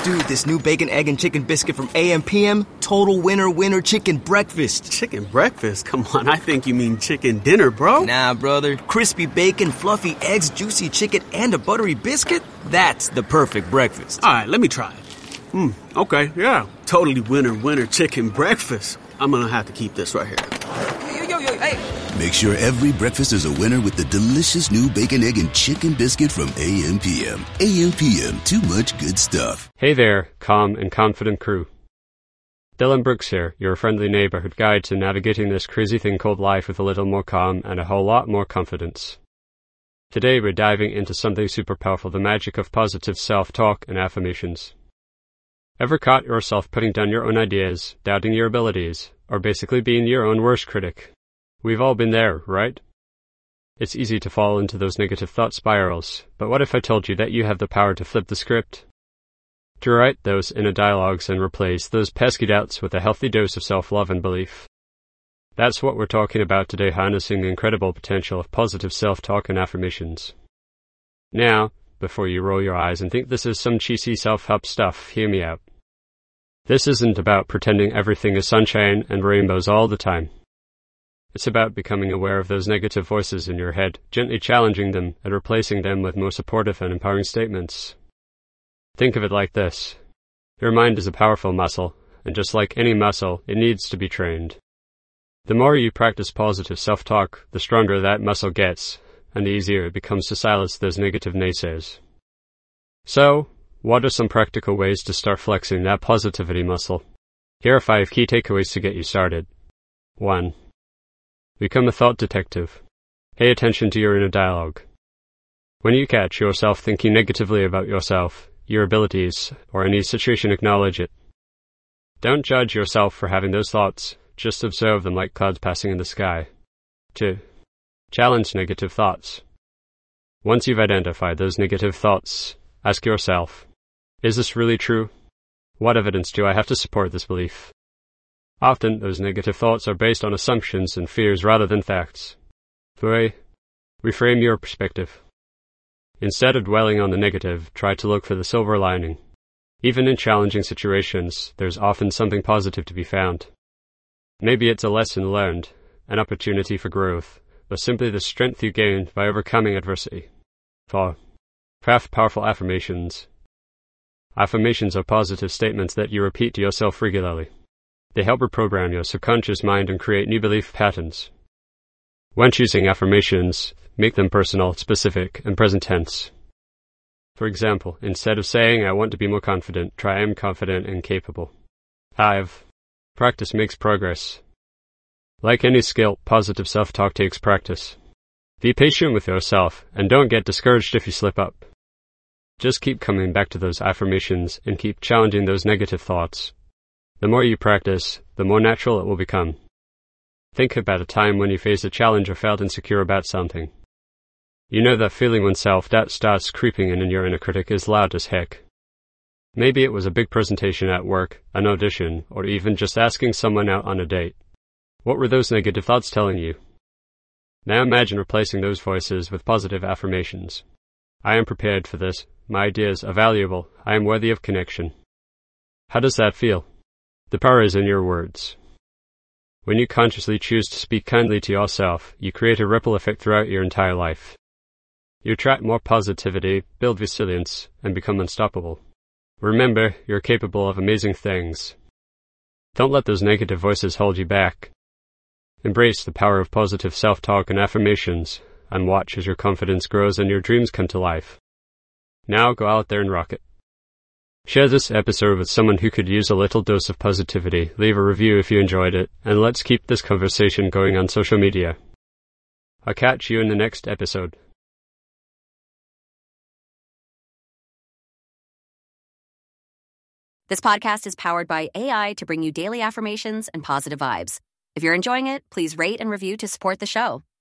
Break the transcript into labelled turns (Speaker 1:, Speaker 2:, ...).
Speaker 1: Dude, this new bacon, egg, and chicken biscuit from AM/PM, total winner chicken breakfast.
Speaker 2: Chicken breakfast? Come on, I think you mean chicken dinner, bro.
Speaker 1: Nah, brother. Crispy bacon, fluffy eggs, juicy chicken, and a buttery biscuit? That's the perfect breakfast.
Speaker 2: All right, let me try it. Okay, yeah. Totally winner chicken breakfast. I'm gonna have to keep this right here.
Speaker 1: Yo, hey.
Speaker 3: Make sure every breakfast is a winner with the delicious new bacon, egg, and chicken biscuit from AM/PM. AM/PM, too much good stuff.
Speaker 4: Hey there, calm and confident crew. Dylan Brooks here, your friendly neighborhood guide to navigating this crazy thing called life with a little more calm and a whole lot more confidence. Today we're diving into something super powerful, the magic of positive self-talk and affirmations. Ever caught yourself putting down your own ideas, doubting your abilities, or basically being your own worst critic? We've all been there, right? It's easy to fall into those negative thought spirals, but what if I told you that you have the power to flip the script? To write those inner dialogues and replace those pesky doubts with a healthy dose of self-love and belief. That's what we're talking about today, harnessing the incredible potential of positive self-talk and affirmations. Now, before you roll your eyes and think this is some cheesy self-help stuff, hear me out. This isn't about pretending everything is sunshine and rainbows all the time. It's about becoming aware of those negative voices in your head, gently challenging them and replacing them with more supportive and empowering statements. Think of it like this. Your mind is a powerful muscle, and just like any muscle, it needs to be trained. The more you practice positive self-talk, the stronger that muscle gets, and the easier it becomes to silence those negative naysayers. So, what are some practical ways to start flexing that positivity muscle? Here are 5 key takeaways to get you started. 1. Become a thought detective. Pay attention to your inner dialogue. When you catch yourself thinking negatively about yourself, your abilities, or any situation, acknowledge it. Don't judge yourself for having those thoughts, just observe them like clouds passing in the sky. 2. Challenge negative thoughts. Once you've identified those negative thoughts, ask yourself, is this really true? What evidence do I have to support this belief? Often, those negative thoughts are based on assumptions and fears rather than facts. 3. Reframe your perspective. Instead of dwelling on the negative, try to look for the silver lining. Even in challenging situations, there's often something positive to be found. Maybe it's a lesson learned, an opportunity for growth, or simply the strength you gained by overcoming adversity. 4. Craft powerful affirmations. Affirmations are positive statements that you repeat to yourself regularly. They help reprogram your subconscious mind and create new belief patterns. When choosing affirmations, make them personal, specific, and present tense. For example, instead of saying, I want to be more confident, try I am confident and capable. 5. Practice makes progress. Like any skill, positive self-talk takes practice. Be patient with yourself, and don't get discouraged if you slip up. Just keep coming back to those affirmations and keep challenging those negative thoughts. The more you practice, the more natural it will become. Think about a time when you faced a challenge or felt insecure about something. You know that feeling when self-doubt starts creeping in and your inner critic is loud as heck. Maybe it was a big presentation at work, an audition, or even just asking someone out on a date. What were those negative thoughts telling you? Now imagine replacing those voices with positive affirmations. I am prepared for this. My ideas are valuable. I am worthy of connection. How does that feel? The power is in your words. When you consciously choose to speak kindly to yourself, you create a ripple effect throughout your entire life. You attract more positivity, build resilience, and become unstoppable. Remember, you're capable of amazing things. Don't let those negative voices hold you back. Embrace the power of positive self-talk and affirmations, and watch as your confidence grows and your dreams come to life. Now go out there and rock it. Share this episode with someone who could use a little dose of positivity, leave a review if you enjoyed it, and let's keep this conversation going on social media. I'll catch you in the next episode.
Speaker 5: This podcast is powered by AI to bring you daily affirmations and positive vibes. If you're enjoying it, please rate and review to support the show.